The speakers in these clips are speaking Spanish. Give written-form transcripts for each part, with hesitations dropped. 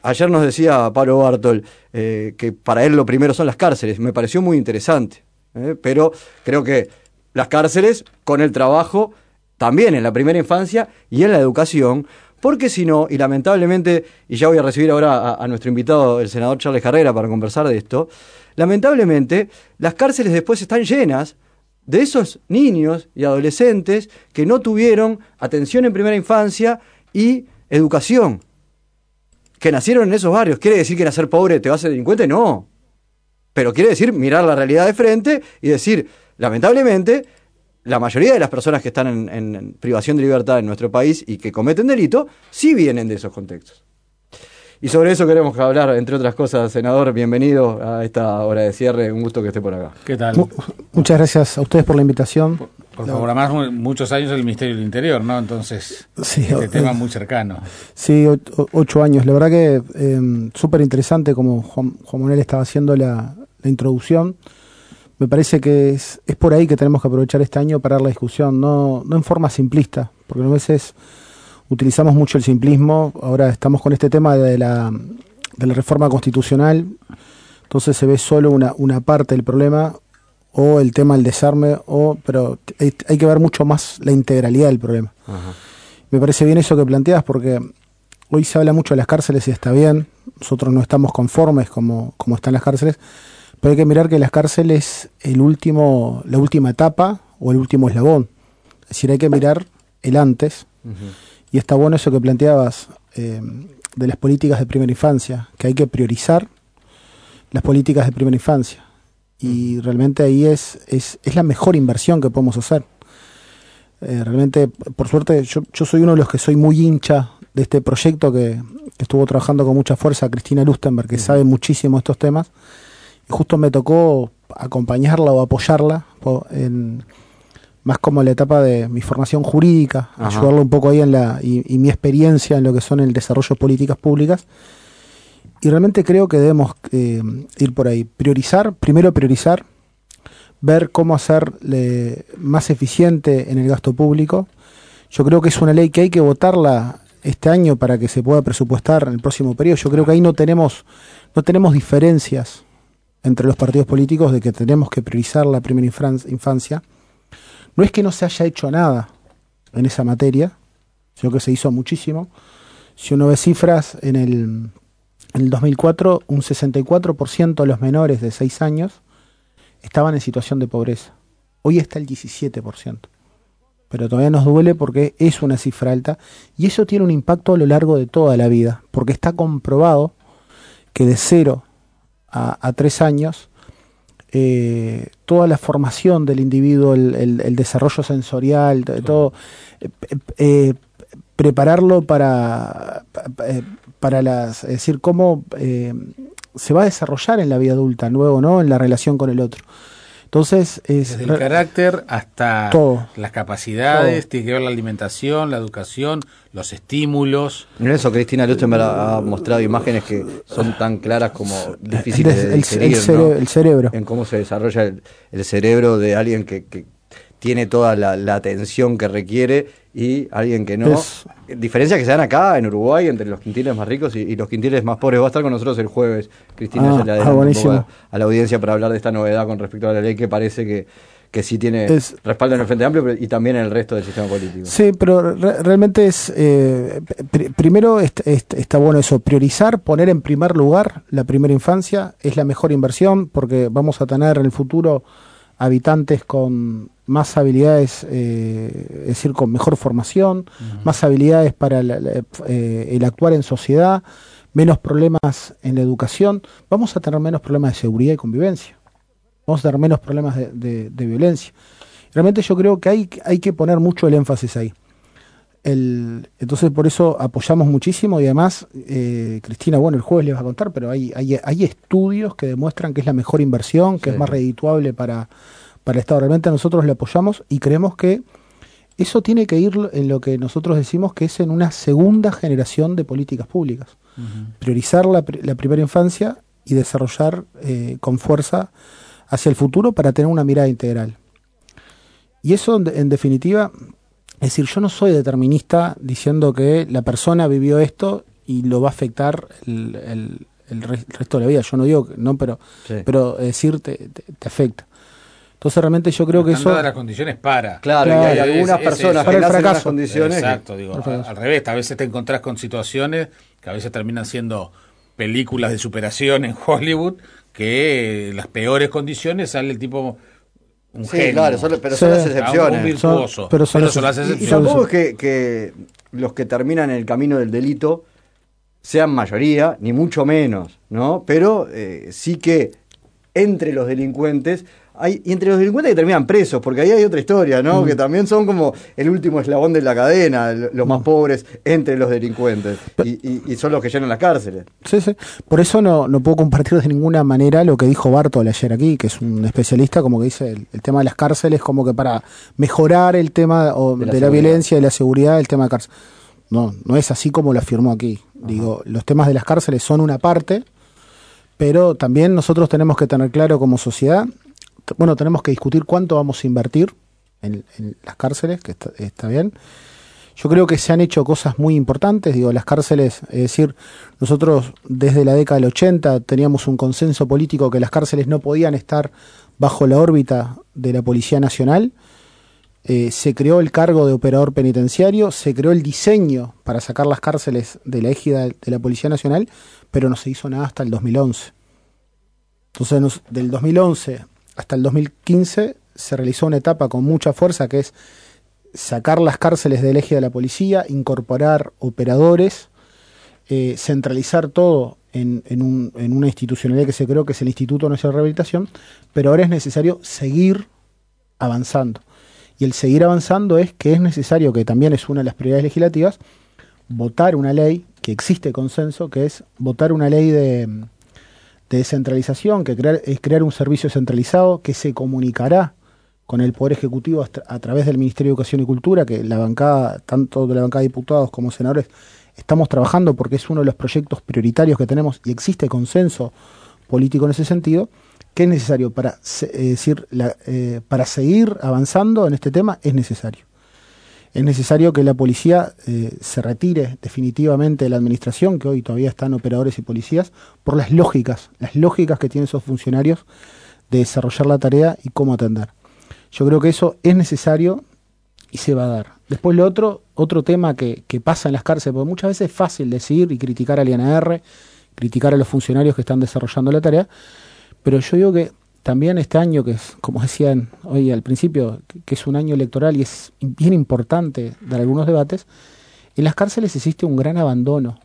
ayer nos decía Pablo Bartol que para él lo primero son las cárceles. Me pareció muy interesante, pero creo que las cárceles con el trabajo también en la primera infancia y en la educación, porque si no, y lamentablemente, y ya voy a recibir ahora a nuestro invitado, el senador Charles Carrera, para conversar de esto, lamentablemente las cárceles después están llenas de esos niños y adolescentes que no tuvieron atención en primera infancia y educación, que nacieron en esos barrios. ¿Quiere decir que nacer pobre te va a hacer delincuente? No. Pero quiere decir mirar la realidad de frente y decir, lamentablemente, la mayoría de las personas que están en privación de libertad en nuestro país y que cometen delito, sí vienen de esos contextos. Y sobre eso queremos hablar, entre otras cosas. Senador, bienvenido a esta hora de cierre, un gusto que esté por acá. ¿Qué tal? Muchas gracias a ustedes por la invitación. Por favor, además muchos años en el Ministerio del Interior, ¿no? Entonces, sí, este tema muy cercano. Sí, 8 años. La verdad que súper interesante como Juan Manuel estaba haciendo la introducción. Me parece que es por ahí que tenemos que aprovechar este año para dar la discusión, no en forma simplista, porque a veces utilizamos mucho el simplismo. Ahora estamos con este tema de la reforma constitucional, entonces se ve solo una parte del problema, o el tema del desarme, pero hay que ver mucho más la integralidad del problema. Ajá. Me parece bien eso que planteas, porque hoy se habla mucho de las cárceles y está bien, nosotros no estamos conformes como están las cárceles, pero hay que mirar que las cárceles es la última etapa o el último eslabón. Es decir, hay que mirar el antes. Uh-huh. Y está bueno eso que planteabas de las políticas de primera infancia, que hay que priorizar las políticas de primera infancia. Y realmente ahí es la mejor inversión que podemos hacer. Realmente, por suerte, yo soy uno de los que soy muy hincha de este proyecto que estuvo trabajando con mucha fuerza Cristina Lustenberg, que uh-huh. sabe muchísimo estos temas. Y justo me tocó acompañarla o apoyarla más como la etapa de mi formación jurídica, ajá. ayudarla un poco ahí y mi experiencia en lo que son el desarrollo de políticas públicas. Y realmente creo que debemos ir por ahí. Primero priorizar, ver cómo hacerle más eficiente en el gasto público. Yo creo que es una ley que hay que votarla este año para que se pueda presupuestar en el próximo periodo. Yo creo que ahí no tenemos diferencias entre los partidos políticos de que tenemos que priorizar la primera infancia. No es que no se haya hecho nada en esa materia, sino que se hizo muchísimo. Si uno ve cifras, en el 2004, un 64% de los menores de 6 años estaban en situación de pobreza. Hoy está el 17%. Pero todavía nos duele porque es una cifra alta y eso tiene un impacto a lo largo de toda la vida, porque está comprobado que de 0 a 3 años, toda la formación del individuo, el desarrollo sensorial, todo, prepararlo para es decir, cómo se va a desarrollar en la vida adulta, luego, ¿no? En la relación con el otro. Entonces desde el carácter hasta todo, las capacidades, tiene que ver la alimentación, la educación, los estímulos. En eso Cristina Lustenberg ha mostrado imágenes que son tan claras como difíciles de digerir, ¿no? El cerebro. En cómo se desarrolla el cerebro de alguien que tiene toda la atención que requiere y alguien que no. Diferencias que se dan acá en Uruguay entre los quintiles más ricos y los quintiles más pobres. Va a estar con nosotros el jueves, Cristina, ya le adelanto un poco a la audiencia para hablar de esta novedad con respecto a la ley que parece que sí tiene respaldo en el Frente Amplio y también en el resto del sistema político. Sí, pero realmente primero está bueno eso, priorizar, poner en primer lugar la primera infancia, es la mejor inversión porque vamos a tener en el futuro habitantes con más habilidades, es decir, con mejor formación, uh-huh. más habilidades para el actuar en sociedad, menos problemas en la educación, vamos a tener menos problemas de seguridad y convivencia, vamos a tener menos problemas de violencia. Realmente yo creo que hay que poner mucho el énfasis ahí. Entonces por eso apoyamos muchísimo y además, Cristina, bueno, el jueves les va a contar, pero hay estudios que demuestran que es la mejor inversión, que es más redituable para el Estado. Realmente nosotros le apoyamos y creemos que eso tiene que ir en lo que nosotros decimos que es en una segunda generación de políticas públicas. Uh-huh. Priorizar la primera infancia y desarrollar con fuerza hacia el futuro para tener una mirada integral. Y eso, en definitiva, es decir, yo no soy determinista diciendo que la persona vivió esto y lo va a afectar el resto de la vida. Yo no digo que no, pero decir te afecta. Entonces realmente yo creo que eso... Dadas las condiciones para. Claro, y hay algunas personas que nacen en las condiciones... Exacto, digo, al revés, a veces te encontrás con situaciones que a veces terminan siendo películas de superación en Hollywood, que las peores condiciones sale el tipo... genio. Claro, pero son las excepciones. Un virtuoso. Pero son las excepciones. Y tampoco es que los que terminan en el camino del delito sean mayoría, ni mucho menos, ¿no? Pero sí que entre los delincuentes... y entre los delincuentes que terminan presos, porque ahí hay otra historia, ¿no? Que también son como el último eslabón de la cadena, los más pobres entre los delincuentes, y son los que llenan las cárceles. Sí. Por eso no puedo compartir de ninguna manera lo que dijo Bartol ayer aquí, que es un especialista, como que dice el tema de las cárceles, como que para mejorar el tema de la violencia y la seguridad, el tema de cárcel. No es así como lo afirmó aquí. Ajá. Digo, los temas de las cárceles son una parte, pero también nosotros tenemos que tener claro como sociedad. Bueno, tenemos que discutir cuánto vamos a invertir en las cárceles, que está bien. Yo creo que se han hecho cosas muy importantes, digo, las cárceles, es decir, nosotros desde la década del 80 teníamos un consenso político que las cárceles no podían estar bajo la órbita de la Policía Nacional. Se creó el cargo de operador penitenciario, se creó el diseño para sacar las cárceles de la égida de la Policía Nacional, pero no se hizo nada hasta el 2011. Entonces, del 2011 hasta el 2015 se realizó una etapa con mucha fuerza, que es sacar las cárceles del eje de la policía, incorporar operadores, centralizar todo en una institucionalidad que se creó, que es el Instituto Nacional de Rehabilitación, pero ahora es necesario seguir avanzando. Y el seguir avanzando es que es necesario, que también es una de las prioridades legislativas, votar una ley, que existe consenso, que es votar una ley de descentralización, que es crear un servicio centralizado que se comunicará con el Poder Ejecutivo a través del Ministerio de Educación y Cultura, que la bancada, tanto de la bancada de diputados como senadores, estamos trabajando porque es uno de los proyectos prioritarios que tenemos y existe consenso político en ese sentido, que es necesario para seguir avanzando en este tema. Es necesario que la policía se retire definitivamente de la administración, que hoy todavía están operadores y policías, por las lógicas que tienen esos funcionarios de desarrollar la tarea y cómo atender. Yo creo que eso es necesario y se va a dar. Después otro tema que pasa en las cárceles, porque muchas veces es fácil decir y criticar al INR, criticar a los funcionarios que están desarrollando la tarea, pero yo digo que también este año, que es, como decían hoy al principio, que es un año electoral y es bien importante dar algunos debates, en las cárceles existe un gran abandono,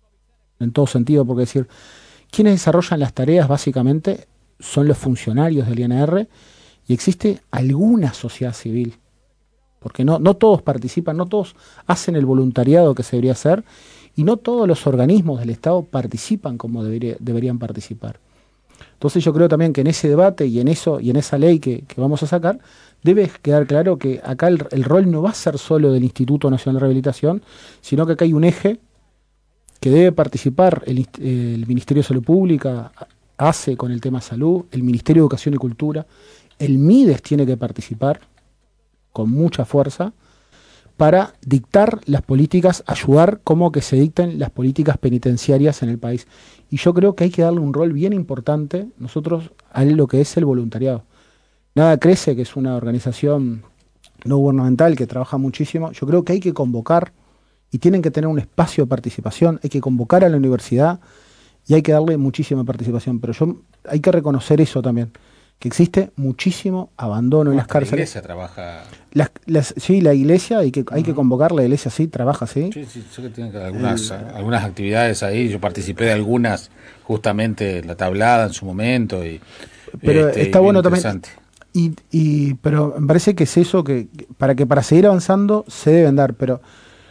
en todo sentido, porque decir, quienes desarrollan las tareas básicamente son los funcionarios del INR y existe alguna sociedad civil, porque no todos participan, no todos hacen el voluntariado que se debería hacer y no todos los organismos del Estado participan como deberían participar. Entonces yo creo también que en ese debate y en esa ley que vamos a sacar, debe quedar claro que acá el rol no va a ser solo del Instituto Nacional de Rehabilitación, sino que acá hay un eje que debe participar el Ministerio de Salud Pública, hace con el tema salud, el Ministerio de Educación y Cultura, el MIDES tiene que participar con mucha fuerza para dictar las políticas, ayudar como que se dicten las políticas penitenciarias en el país. Y yo creo que hay que darle un rol bien importante nosotros a lo que es el voluntariado. Nada Crece, que es una organización no gubernamental que trabaja muchísimo, yo creo que hay que convocar y tienen que tener un espacio de participación, hay que convocar a la universidad y hay que darle muchísima participación. Pero hay que reconocer eso también, que existe muchísimo abandono en las cárceles. La iglesia trabaja... Sí, la iglesia, hay que convocar, la iglesia sí, trabaja, sí. Sí, sé que tiene algunas actividades ahí, yo participé de algunas, justamente la tablada en su momento. Pero está bueno también. Pero me parece que es eso, que para seguir avanzando se deben dar, pero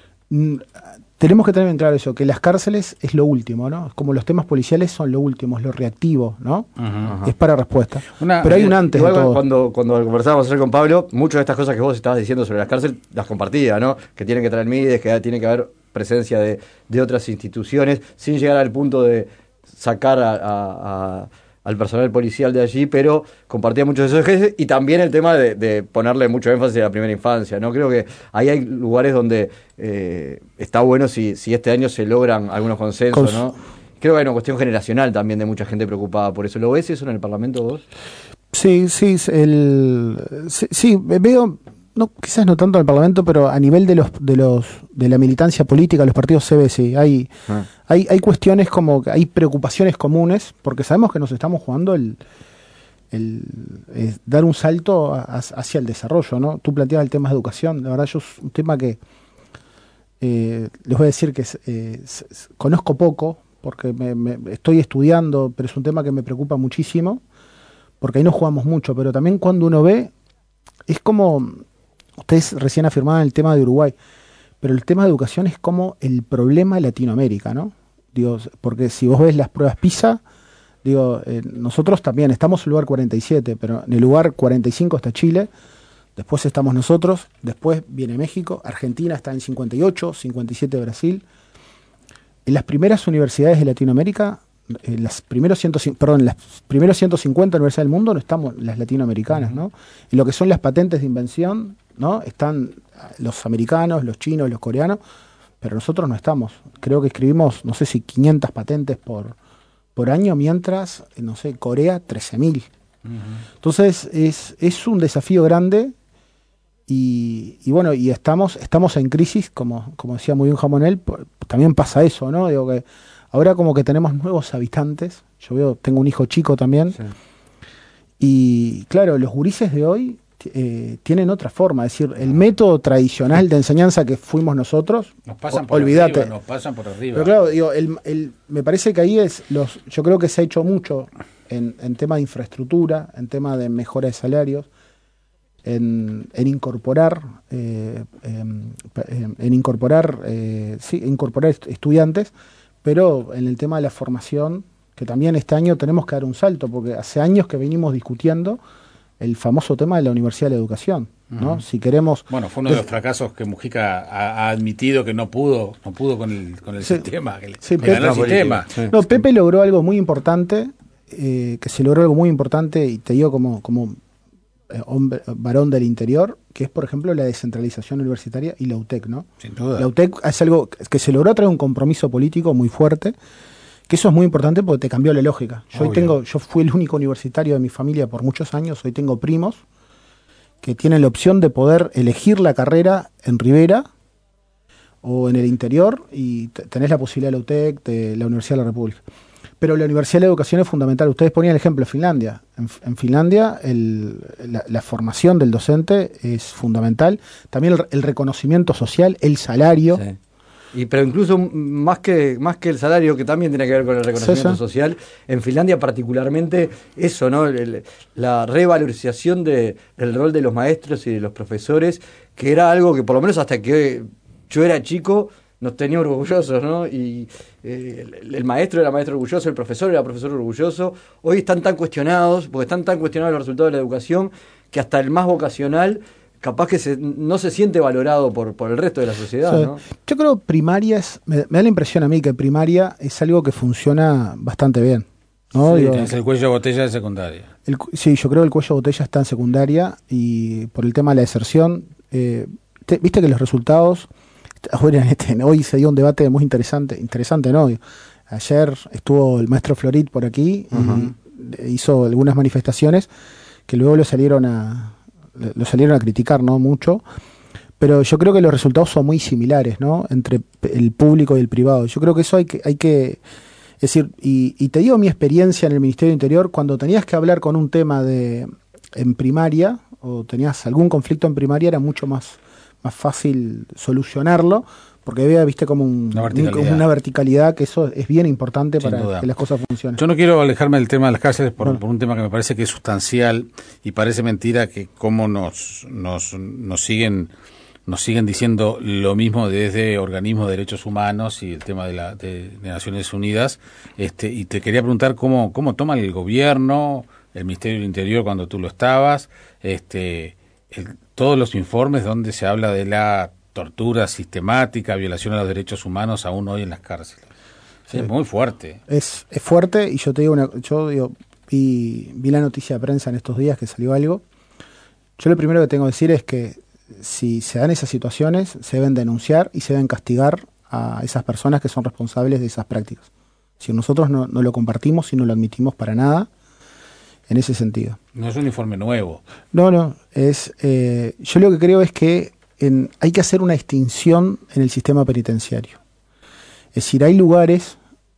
tenemos que tener bien claro eso, que las cárceles es lo último, ¿no? Como los temas policiales son lo último, es lo reactivo, ¿no? Ajá. Es para respuesta. Pero hay un antes de todo. Cuando conversábamos ayer con Pablo, muchas de estas cosas que vos estabas diciendo sobre las cárceles las compartía, ¿no? Que tienen que traer MIDES, que tiene que haber presencia de otras instituciones, sin llegar al punto de sacar al personal policial de allí, pero compartía muchos de esos ejes, y también el tema de ponerle mucho énfasis a la primera infancia, ¿no? Creo que ahí hay lugares donde está bueno si este año se logran algunos consensos, ¿no? Creo que hay una cuestión generacional también de mucha gente preocupada por eso. ¿Lo ves eso en el Parlamento vos? Sí, veo, no, quizás no tanto en el Parlamento, pero a nivel de la militancia política, los partidos se ve, sí, hay cuestiones como que hay preocupaciones comunes, porque sabemos que nos estamos jugando dar un salto hacia el desarrollo, ¿no? Tú planteabas el tema de educación, la verdad yo es un tema que les voy a decir que conozco poco, porque me estoy estudiando, pero es un tema que me preocupa muchísimo, porque ahí no jugamos mucho, pero también cuando uno ve, es como, ustedes recién afirmaban el tema de Uruguay, pero el tema de educación es como el problema de Latinoamérica, ¿no? Digo, porque si vos ves las pruebas PISA, nosotros también estamos en el lugar 47, pero en el lugar 45 está Chile, después estamos nosotros, después viene México, Argentina está en 58, 57 Brasil. En las primeras universidades de Latinoamérica, las primeros 150 universidades del mundo no estamos las latinoamericanas, ¿no? En lo que son las patentes de invención, ¿no? Están los americanos, los chinos, los coreanos, pero nosotros no estamos. Creo que escribimos, no sé si 500 patentes por año, mientras, no sé, Corea 13.000. Entonces es un desafío grande y bueno, y estamos en crisis, como decía muy bien Jamonel, también pasa eso, ¿no? Digo que ahora como que tenemos nuevos habitantes, tengo un hijo chico también, sí. Y claro, los gurises de hoy tienen otra forma, es decir, el método tradicional de enseñanza que fuimos nosotros, nos pasan por olvídate. Arriba, nos pasan por arriba. Pero claro, digo, me parece que ahí yo creo que se ha hecho mucho en tema de infraestructura, en tema de mejora de salarios, en incorporar estudiantes, pero en el tema de la formación, que también este año tenemos que dar un salto, porque hace años que venimos discutiendo el famoso tema de la Universidad de la Educación, ¿no? Si queremos... Bueno, fue uno de los fracasos que Mujica ha admitido, que no pudo con el sistema, que ganó el sistema. Sí. No, Pepe logró algo muy importante, y te digo como hombre, varón del interior, que es, por ejemplo, la descentralización universitaria y la UTEC, ¿no? Sin duda. La UTEC es algo que se logró traer un compromiso político muy fuerte, que eso es muy importante porque te cambió la lógica. Yo fui el único universitario de mi familia por muchos años, hoy tengo primos que tienen la opción de poder elegir la carrera en Rivera o en el interior, y tenés la posibilidad de la UTEC, de la Universidad de la República. Pero la Universidad de la Educación es fundamental. Ustedes ponían el ejemplo de Finlandia. En Finlandia la formación del docente es fundamental. También el reconocimiento social, el salario. Sí. Pero incluso más que el salario, que también tiene que ver con el reconocimiento social, en Finlandia particularmente eso, ¿no? La revalorización del rol de los maestros y de los profesores, que era algo que por lo menos hasta que yo era chico nos tenía orgullosos, ¿no? Y el maestro era maestro orgulloso, el profesor era profesor orgulloso. Hoy están tan cuestionados, porque están tan cuestionados los resultados de la educación, que hasta el más vocacional capaz que no se siente valorado por el resto de la sociedad, sí. ¿No? Yo creo que primaria me da la impresión a mí que primaria es algo que funciona bastante bien, ¿no? Sí, tienes el cuello de botella de secundaria. Sí, yo creo que el cuello de botella está en secundaria, y por el tema de la deserción, viste que los resultados... Hoy se dio un debate muy interesante, ¿no? Ayer estuvo el maestro Florit por aquí y hizo algunas manifestaciones que luego lo salieron a criticar, ¿no? Mucho, pero yo creo que los resultados son muy similares, ¿no? Entre el público y el privado. Yo creo que eso hay que decir, y te digo mi experiencia en el Ministerio del Interior, cuando tenías que hablar con un tema en primaria, o tenías algún conflicto en primaria, era mucho más fácil solucionarlo, porque había, viste, como una verticalidad, que eso es bien importante para que las cosas funcionen. Yo no quiero alejarme del tema de las cárceles por un tema que me parece que es sustancial, y parece mentira que cómo nos siguen diciendo lo mismo desde organismos de derechos humanos y el tema de Naciones Unidas, y te quería preguntar cómo toma el gobierno, el Ministerio del Interior cuando tú lo estabas, todos los informes donde se habla de la tortura sistemática, violación a los derechos humanos aún hoy en las cárceles. Sí. Es muy fuerte. Es fuerte, y yo te digo vi la noticia de prensa en estos días que salió algo. Yo lo primero que tengo que decir es que si se dan esas situaciones, se deben denunciar y se deben castigar a esas personas que son responsables de esas prácticas. Si nosotros no lo compartimos y no lo admitimos para nada, en ese sentido. No es un informe nuevo. No, yo lo que creo es que hay que hacer una distinción en el sistema penitenciario. Es decir, hay lugares,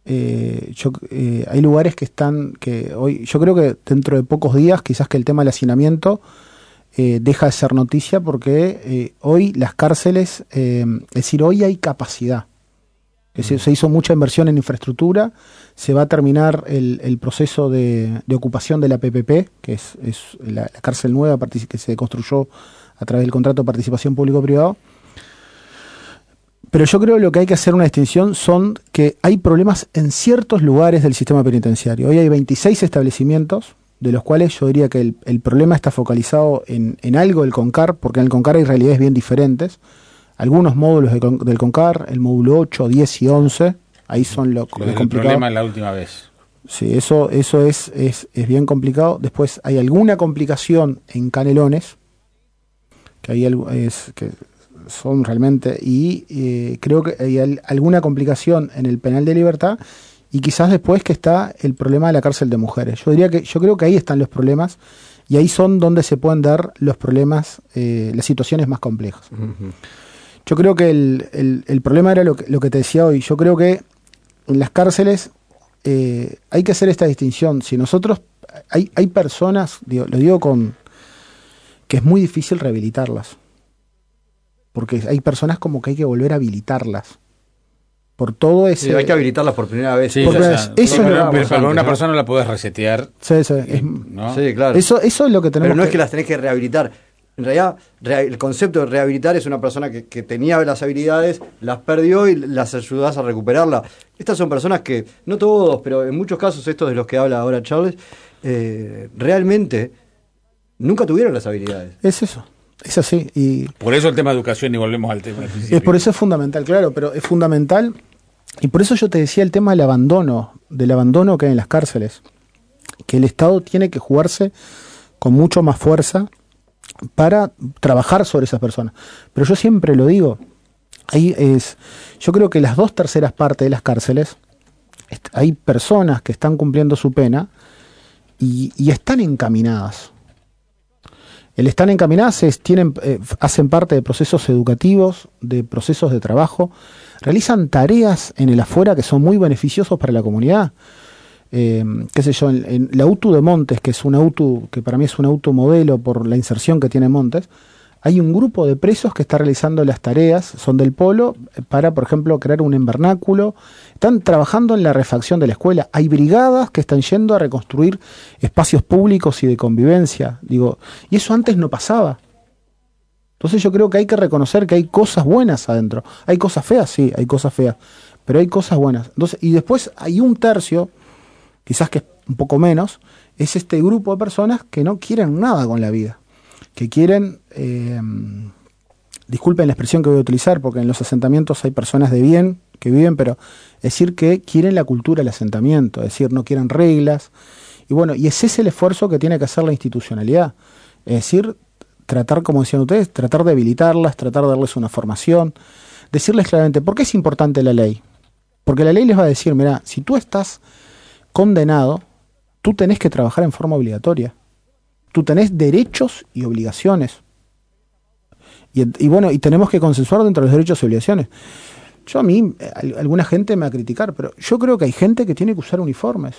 hay lugares que hoy, yo creo que dentro de pocos días, quizás que el tema del hacinamiento deja de ser noticia porque hoy las cárceles, es decir, hoy hay capacidad. Es decir, se hizo mucha inversión en infraestructura, se va a terminar el proceso de ocupación de la PPP, que es la cárcel nueva que se construyó a través del contrato de participación público-privado. Pero yo creo que lo que hay que hacer una distinción son que hay problemas en ciertos lugares del sistema penitenciario. Hoy hay 26 establecimientos, de los cuales yo diría que el problema está focalizado en algo del CONCAR, porque en el CONCAR hay realidades bien diferentes. Algunos módulos del CONCAR, el módulo 8, 10 y 11, ahí son lo complicado. El problema la última vez. Sí, eso es bien complicado. Después hay alguna complicación en Canelones, que que son realmente, y creo que hay alguna complicación en el penal de Libertad, y quizás después que está el problema de la cárcel de mujeres. Yo creo que ahí están los problemas, y ahí son donde se pueden dar los problemas, las situaciones más complejas. Uh-huh. Yo creo que el problema era lo que te decía hoy. Yo creo que en las cárceles hay que hacer esta distinción. Si nosotros, hay personas, lo digo que es muy difícil rehabilitarlas. Porque hay personas como que hay que volver a habilitarlas. Por todo ese... Sí, hay que habilitarlas por primera vez. Sí, pero una persona la podés resetear. Sí, ¿no? Sí, claro. Eso es lo que tenemos. Pero no es que las tenés que rehabilitar. En realidad, el concepto de rehabilitar es una persona que tenía las habilidades, las perdió y las ayudás a recuperarla. Estas son personas que, no todos, pero en muchos casos, estos de los que habla ahora Charles, realmente nunca tuvieron las habilidades. Es eso. Es así. Y por eso el tema de educación, y volvemos al tema del principio. Es por eso es fundamental, claro, pero es fundamental. Y por eso yo te decía el tema del abandono que hay en las cárceles. Que el Estado tiene que jugarse con mucho más fuerza para trabajar sobre esas personas. Pero yo siempre lo digo, yo creo que las 2/3 partes de las cárceles, hay personas que están cumpliendo su pena y están encaminadas. El están encaminadas hacen parte de procesos educativos, de procesos de trabajo, realizan tareas en el afuera que son muy beneficiosos para la comunidad. Qué sé yo, en la UTU de Montes, que es una UTU, que para mí es un auto modelo por la inserción que tiene Montes, hay un grupo de presos que está realizando las tareas, son del polo, para, por ejemplo, crear un invernáculo. Están trabajando en la refacción de la escuela. Hay brigadas que están yendo a reconstruir espacios públicos y de convivencia. Y eso antes no pasaba. Entonces yo creo que hay que reconocer que hay cosas buenas adentro. Hay cosas feas, sí, hay cosas feas, pero hay cosas buenas. Entonces, y después hay un tercio, quizás que es un poco menos, es este grupo de personas que no quieren nada con la vida, que quieren, disculpen la expresión que voy a utilizar, porque en los asentamientos hay personas de bien que viven, pero es decir, que quieren la cultura del asentamiento, es decir, no quieren reglas, y bueno, y ese es el esfuerzo que tiene que hacer la institucionalidad, es decir, tratar, como decían ustedes, tratar de habilitarlas, tratar de darles una formación, decirles claramente, ¿por qué es importante la ley? Porque la ley les va a decir, mira, si tú estás condenado, tú tenés que trabajar en forma obligatoria. Tú tenés derechos y obligaciones. Y bueno, y tenemos que consensuar dentro de los derechos y obligaciones. A mí, alguna gente me va a criticar, pero yo creo que hay gente que tiene que usar uniformes.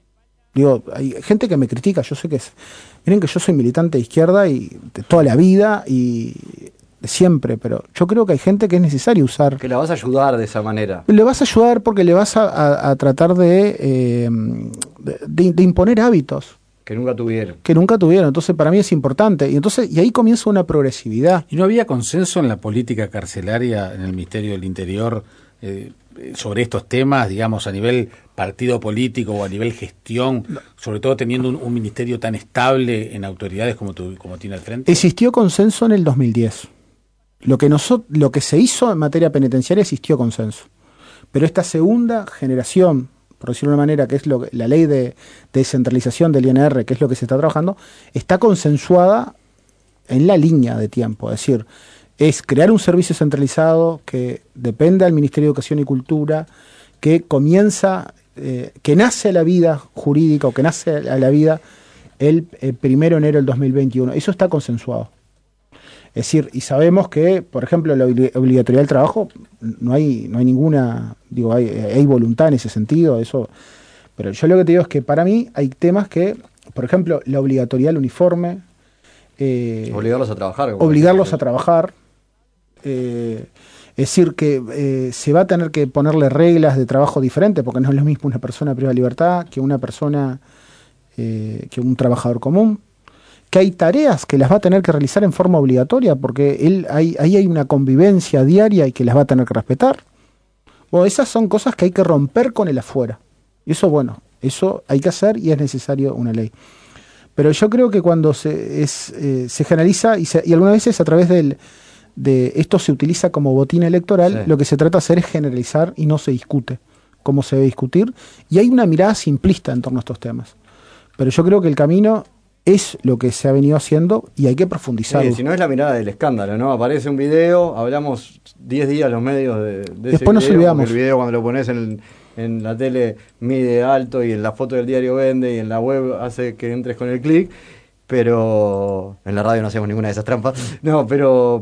Hay gente que me critica, yo sé que miren que yo soy militante de izquierda y de toda la vida y de siempre, pero yo creo que hay gente que es necesario usar. Que la vas a ayudar de esa manera. Le vas a ayudar porque le vas a tratar de imponer hábitos. Que nunca tuvieron. Entonces, para mí es importante. Y ahí comienza una progresividad. ¿Y no había consenso en la política carcelaria, en el Ministerio del Interior, sobre estos temas, digamos, a nivel partido político o a nivel gestión, sobre todo teniendo un ministerio tan estable en autoridades como tiene al frente? Existió consenso en el 2010. Lo que se hizo en materia penitenciaria existió consenso. Pero esta segunda generación por decirlo de una manera, que es la ley de descentralización del INR, que es lo que se está trabajando, está consensuada en la línea de tiempo. Es decir, es crear un servicio centralizado que dependa del Ministerio de Educación y Cultura, que comienza, que nace a la vida jurídica o que nace a la vida el 1 de enero del 2021. Eso está consensuado. Es decir, y sabemos que, por ejemplo, la obligatoriedad del trabajo, no hay ninguna, digo, hay voluntad en ese sentido, eso. Pero yo lo que te digo es que para mí hay temas que, por ejemplo, la obligatoriedad del uniforme. Obligarlos a trabajar. Obligarlos a trabajar. Es decir, que se va a tener que ponerle reglas de trabajo diferentes, porque no es lo mismo una persona privada de libertad que una persona, que un trabajador común. Que hay tareas que las va a tener que realizar en forma obligatoria, porque ahí hay una convivencia diaria y que las va a tener que respetar. Bueno, esas son cosas que hay que romper con el afuera. Y eso, bueno, eso hay que hacer y es necesario una ley. Pero yo creo que cuando se generaliza, y algunas veces a través de esto se utiliza como botín electoral, sí. Lo que se trata de hacer es generalizar y no se discute cómo se debe discutir. Y hay una mirada simplista en torno a estos temas. Pero yo creo que el camino es lo que se ha venido haciendo y hay que profundizar. Sí, si no es la mirada del escándalo, ¿no? Aparece un video, hablamos 10 días los medios de después ese video, nos olvidamos. El video cuando lo pones en la tele mide alto y en la foto del diario vende y en la web hace que entres con el clic, pero en la radio no hacemos ninguna de esas trampas. No, pero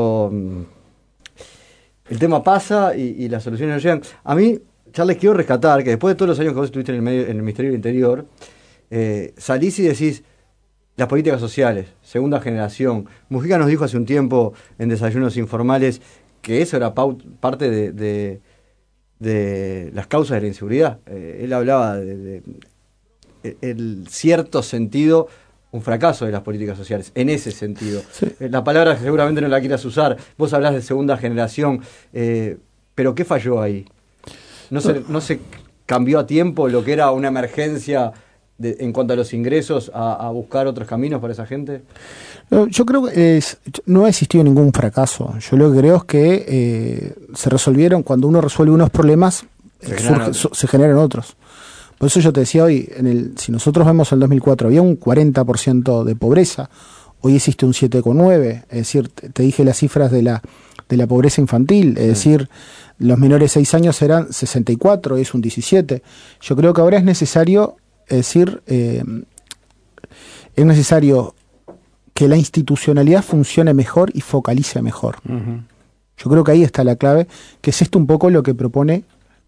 el tema pasa y las soluciones no llegan. A mí, Charles, quiero rescatar que después de todos los años que vos estuviste en el Ministerio del Interior, salís y decís, las políticas sociales, segunda generación. Mujica nos dijo hace un tiempo en Desayunos Informales que eso era parte de las causas de la inseguridad. Él hablaba de el cierto sentido, un fracaso de las políticas sociales, en ese sentido. Sí. La palabra que seguramente no la quieras usar, vos hablás de segunda generación, pero ¿qué falló ahí? ¿No se cambió a tiempo lo que era una emergencia en cuanto a los ingresos, a buscar otros caminos para esa gente? No, yo creo que no ha existido ningún fracaso. Yo lo que creo es que se resolvieron, cuando uno resuelve unos problemas, se generan otros. Por eso yo te decía hoy, si nosotros vemos el 2004, había un 40% de pobreza, hoy existe un 7,9%, es decir, te dije las cifras de la pobreza infantil, es decir, los menores de 6 años eran 64, es un 17%. Yo creo que ahora es necesario, es decir, es necesario que la institucionalidad funcione mejor y focalice mejor. Uh-huh. Yo creo que ahí está la clave, que es esto un poco lo que propone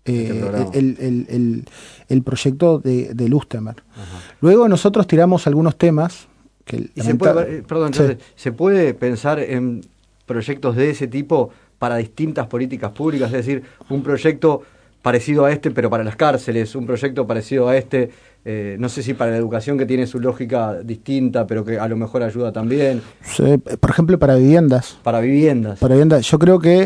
el proyecto de Lustemer. Uh-huh. Luego nosotros tiramos algunos temas que ¿se puede pensar en proyectos de ese tipo para distintas políticas públicas? Es decir, un proyecto parecido a este, pero para las cárceles, un proyecto parecido a este, no sé si para la educación, que tiene su lógica distinta, pero que a lo mejor ayuda también. Sí, por ejemplo, para viviendas. Para viviendas. Yo creo que,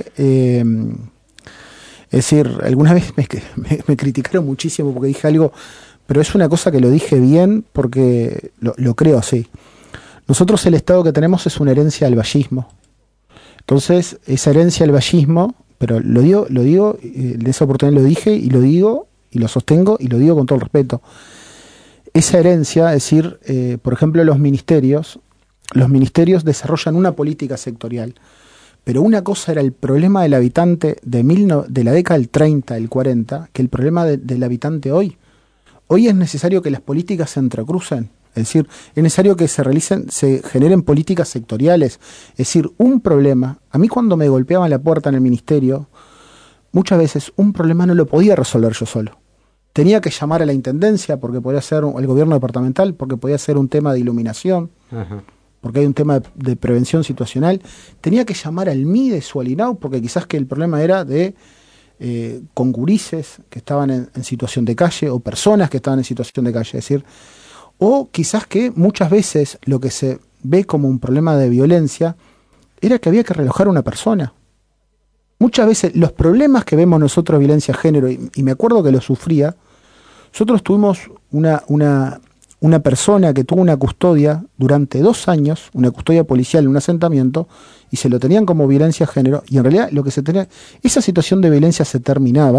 es decir, alguna vez me criticaron muchísimo porque dije algo, pero es una cosa que lo dije bien porque lo creo así. Nosotros el Estado que tenemos es una herencia del vallismo. Entonces, esa herencia del vallismo, pero lo digo, de esa oportunidad lo dije y lo digo y lo sostengo y lo digo con todo el respeto. Esa herencia, es decir, por ejemplo, los ministerios desarrollan una política sectorial, pero una cosa era el problema del habitante de la década del 30, del 40, que el problema del habitante hoy. Hoy es necesario que las políticas se entrecrucen. Es decir, es necesario que se generen políticas sectoriales. Es decir, un problema, a mí cuando me golpeaban la puerta en el ministerio, muchas veces un problema no lo podía resolver yo solo. Tenía que llamar a la intendencia, porque podía ser el gobierno departamental, porque podía ser un tema de iluminación, uh-huh, porque hay un tema de prevención situacional. Tenía que llamar al MIDES o al INAU, porque quizás que el problema era de con gurises que estaban en situación de calle, o personas que estaban en situación de calle. Es decir, o quizás que muchas veces lo que se ve como un problema de violencia era que había que relojar a una persona. Muchas veces los problemas que vemos nosotros de violencia de género, y me acuerdo que lo sufría, nosotros tuvimos una persona que tuvo una custodia durante 2 años, una custodia policial en un asentamiento, y se lo tenían como violencia de género, y en realidad lo que se tenía, esa situación de violencia se terminaba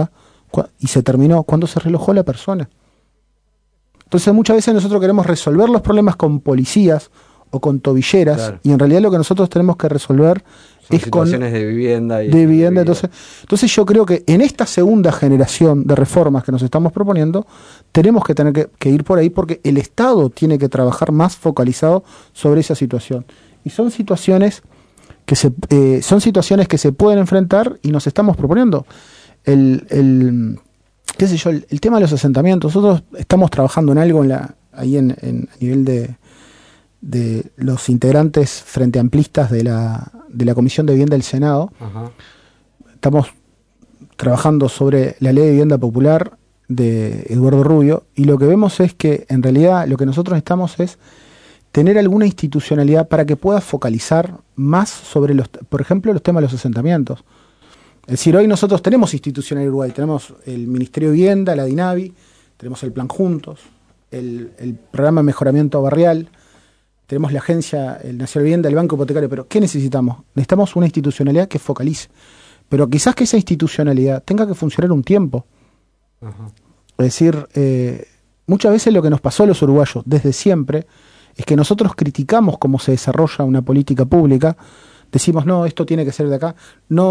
y se terminó cuando se relojó la persona. Entonces muchas veces nosotros queremos resolver los problemas con policías o con tobilleras, claro, y en realidad lo que nosotros tenemos que resolver es situaciones de vivienda. De vivienda. Entonces yo creo que en esta segunda generación de reformas que nos estamos proponiendo, tenemos que tener que ir por ahí, porque el Estado tiene que trabajar más focalizado sobre esa situación. Y son situaciones que se pueden enfrentar y nos estamos proponiendo. El tema de los asentamientos, nosotros estamos trabajando en algo ahí a nivel de los integrantes frente amplistas de la Comisión de Vivienda del Senado. Ajá. Estamos trabajando sobre la Ley de Vivienda Popular de Eduardo Rubio, y lo que vemos es que en realidad lo que nosotros necesitamos es tener alguna institucionalidad para que pueda focalizar más sobre por ejemplo, los temas de los asentamientos. Es decir, hoy nosotros tenemos instituciones en Uruguay, tenemos el Ministerio de Vivienda, la DINAVI, tenemos el Plan Juntos, el Programa de Mejoramiento Barrial, tenemos la Agencia Nacional de Vivienda, el Banco Hipotecario, pero ¿qué necesitamos? Necesitamos una institucionalidad que focalice, pero quizás que esa institucionalidad tenga que funcionar un tiempo. Ajá. Es decir, muchas veces lo que nos pasó a los uruguayos desde siempre es que nosotros criticamos cómo se desarrolla una política pública, decimos, no, esto tiene que ser de acá,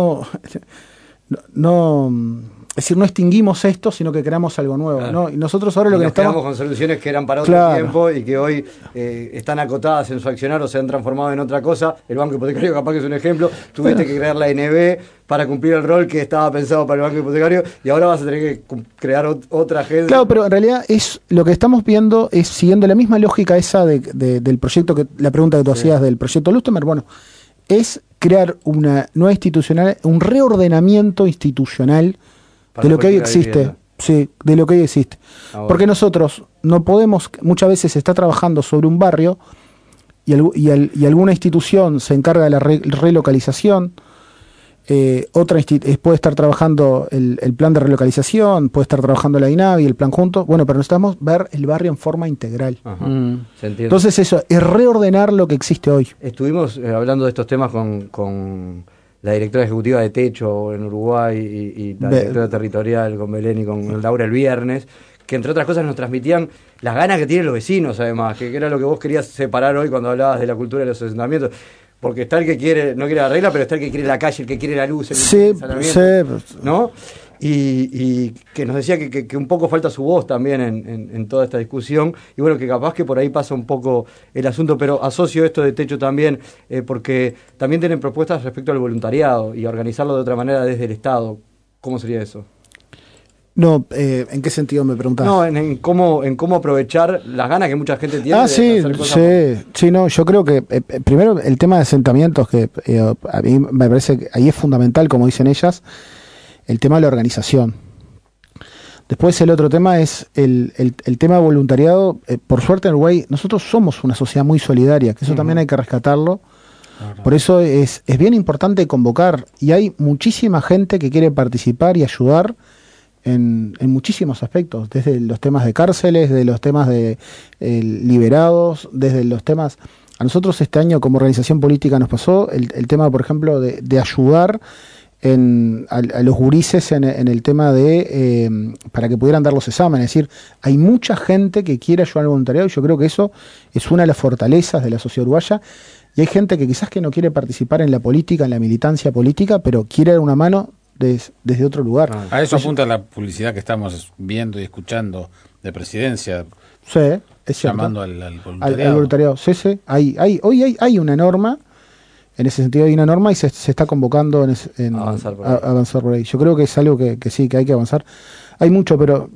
es decir, no extinguimos esto, sino que creamos algo nuevo, claro, ¿no? Y nosotros ahora lo que estamos con soluciones que eran para otro, claro, tiempo y que hoy están acotadas en su accionar o se han transformado en otra cosa. El Banco Hipotecario capaz que es un ejemplo. Tuviste que crear la NB para cumplir el rol que estaba pensado para el Banco Hipotecario y ahora vas a tener que crear otra agencia. Claro, pero en realidad lo que estamos viendo es siguiendo la misma lógica esa del proyecto, la pregunta que tú hacías del proyecto Lustemer, bueno, es crear una nueva institucional, un reordenamiento institucional de lo que hoy existe. Sí, de lo que hoy existe. Porque nosotros no podemos, muchas veces se está trabajando sobre un barrio y alguna institución se encarga de la relocalización, otra puede estar trabajando el plan de relocalización, puede estar trabajando la DINAVI, el plan juntos, bueno, pero necesitamos ver el barrio en forma integral. Ajá, se entiende. Entonces eso, es reordenar lo que existe hoy. Estuvimos hablando de estos temas con la directora ejecutiva de Techo en Uruguay y la directora territorial con Belén y con Laura el viernes, que entre otras cosas nos transmitían las ganas que tienen los vecinos, además, que era lo que vos querías separar hoy cuando hablabas de la cultura de los asentamientos. Porque está el que quiere, no quiere la regla, pero está el que quiere la calle, el que quiere la luz, el que quiere el saneamiento, ¿no? Y que nos decía que un poco falta su voz también en toda esta discusión, y bueno, que capaz que por ahí pasa un poco el asunto, pero asocio esto de Techo también, porque también tienen propuestas respecto al voluntariado y a organizarlo de otra manera desde el Estado. ¿Cómo sería eso? No, ¿en qué sentido me preguntás? No, en cómo aprovechar las ganas que mucha gente tiene de hacer cosas. Sí, no, yo creo que primero el tema de asentamientos, que a mí me parece que ahí es fundamental, como dicen ellas, el tema de la organización. Después el otro tema es el tema de voluntariado. Por suerte en Uruguay nosotros somos una sociedad muy solidaria, que eso también hay que rescatarlo. Por eso es bien importante convocar, y hay muchísima gente que quiere participar y ayudar en muchísimos aspectos, desde los temas de cárceles, de los temas de liberados, desde los temas... A nosotros este año como organización política nos pasó el tema, por ejemplo, de ayudar a los gurises en el tema de para que pudieran dar los exámenes. Es decir, hay mucha gente que quiere ayudar al voluntariado y yo creo que eso es una de las fortalezas de la sociedad uruguaya, y hay gente que quizás que no quiere participar en la política, en la militancia política, pero quiere dar una mano desde otro lugar. A eso apunta la publicidad que estamos viendo y escuchando de Presidencia. Sí, es cierto. Llamando al voluntariado. Al voluntariado. Sí. Hoy hay una norma, en ese sentido hay una norma y se está convocando a avanzar por ahí. Yo creo que es algo que sí, que hay que avanzar. Hay mucho, pero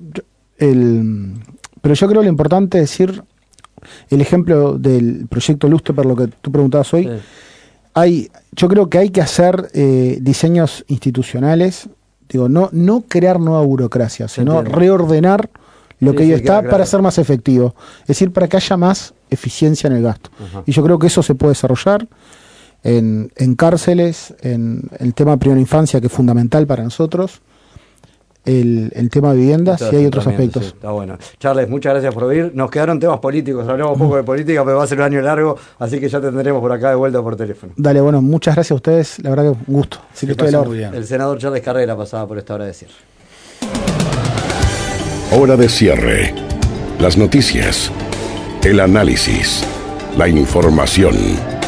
yo creo lo importante es decir, el ejemplo del proyecto Lustre, por lo que tú preguntabas hoy, sí. Yo creo que hay que hacer diseños institucionales, digo, no crear nueva burocracia, sino reordenar lo que hoy está para ser más efectivo, es decir, para que haya más eficiencia en el gasto. Uh-huh. Y yo creo que eso se puede desarrollar en cárceles, en el tema de primera infancia, que es fundamental para nosotros, el tema de viviendas, y hay otros aspectos. Sí, está bueno. Charles, muchas gracias por venir. Nos quedaron temas políticos, hablamos un poco de política, pero va a ser un año largo, así que ya tendremos por acá de vuelta por teléfono. Dale, bueno, muchas gracias a ustedes, la verdad que un gusto. Así que estoy el senador Charles Carrera pasaba por esta hora de cierre. Hora de cierre. Las noticias, el análisis, la información.